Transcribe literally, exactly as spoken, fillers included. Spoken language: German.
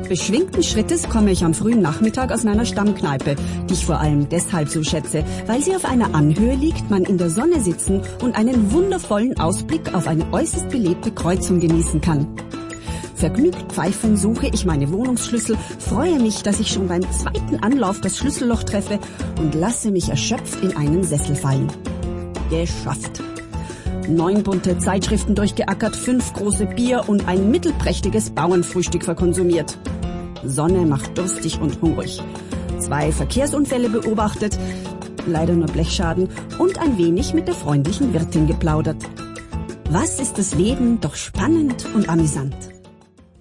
Beschwingten Schrittes komme ich am frühen Nachmittag aus meiner Stammkneipe, die ich vor allem deshalb so schätze, weil sie auf einer Anhöhe liegt, man in der Sonne sitzen und einen wundervollen Ausblick auf eine äußerst belebte Kreuzung genießen kann. Vergnügt pfeifend suche ich meine Wohnungsschlüssel, freue mich, dass ich schon beim zweiten Anlauf das Schlüsselloch treffe und lasse mich erschöpft in einen Sessel fallen. Geschafft. Neun bunte Zeitschriften durchgeackert, fünf große Bier und ein mittelprächtiges Bauernfrühstück verkonsumiert. Sonne macht durstig und hungrig. Zwei Verkehrsunfälle beobachtet, leider nur Blechschaden, und ein wenig mit der freundlichen Wirtin geplaudert. Was ist das Leben doch spannend und amüsant.